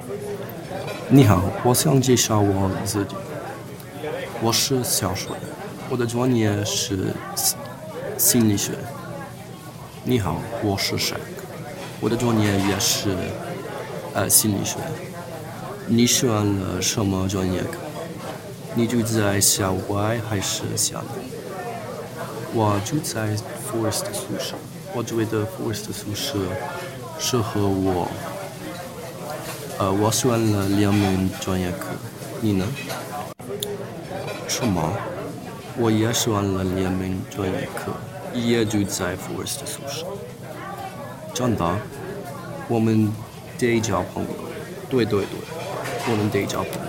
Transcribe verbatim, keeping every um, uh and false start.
你好，我想介绍我自己。我是小水，我的专业是心理学。你好，我是 Shaq，我的专业也是呃心理学。你选了什么专业课？你住在校外还是校内？我住在 Forest 宿舍，我觉得 Forest 宿舍适合我。呃，我选了两门专业课，你呢？什么？我也选了两门专业课，也住在 Forest 宿舍。真的，我们得交朋友。对对对，我们得交朋友。